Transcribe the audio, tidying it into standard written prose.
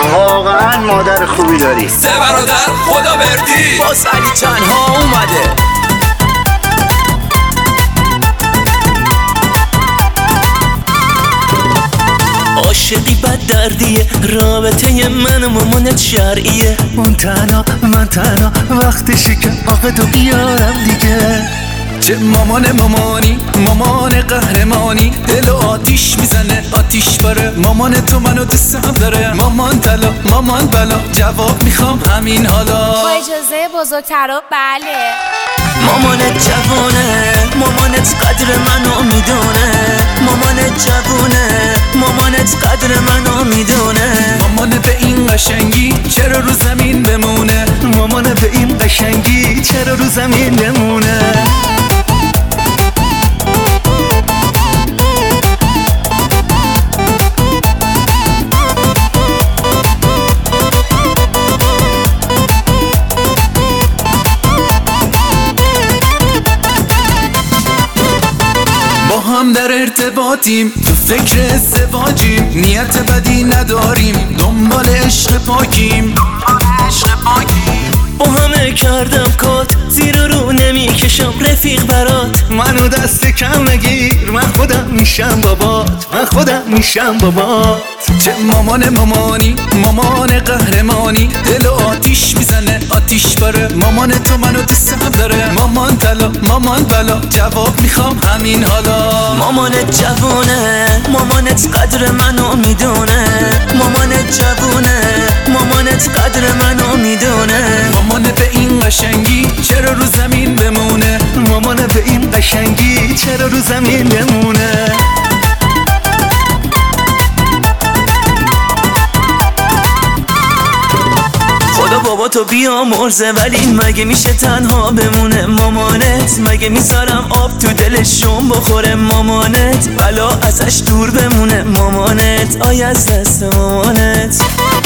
واقعا مادر خوبی داری. سه برادر خدا بردی باز علی تنها اومده. عاشقی بد دردیه، رابطه من و مامانت شرعیه. من تنها وقتشی که عاقدو بیارم دیگه. چه مامانی قهرمانی، دل آتیش میزنه آتیش باره. مامان تو منو دوستم داره. مامان طلا مامان بلا، جواب میخوام همین حالا. با اجازه بزرگترا بله. مامانت جوونه، مامانت قدر منو میدونه. مامانت جوونه، مامانت قدر منو میدونه. مامان به این قشنگی چرا رو زمین بمونه. مامان به این قشنگی چرا رو زمین بمونه. هم در ارتباطیم، تو فکر ازدواجیم. نیت بدی نداریم، دنبال عشق پاکیم. با همه کردم کات، زیر رو نمیکشم رفیق برات. منو دست کم نگیر، من خودم میشم بابات. من خودم میشم بابات. چه مامان قهرمانی، دل آتیش میزنه آتیش باره. مامان تو منو دوستم داره. مامان طلا مامان بلا، جواب میخوام همین حالا. مامانت جوونه، مامانت قدر منو میدونه. مامانت جوونه، مامانت قدر منو میدونه. مامان به این قشنگی چرا رو زمین بمونه. مامان به این قشنگی چرا رو زمین بمونه. خدا بابا تو بیا مرزه، ولی مگه میشه تنها بمونه. مامانت مگه میذارم آب تو دلشون بخوره. مامانت بلا ازش دور بمونه. مامانت آی از دست مامانت.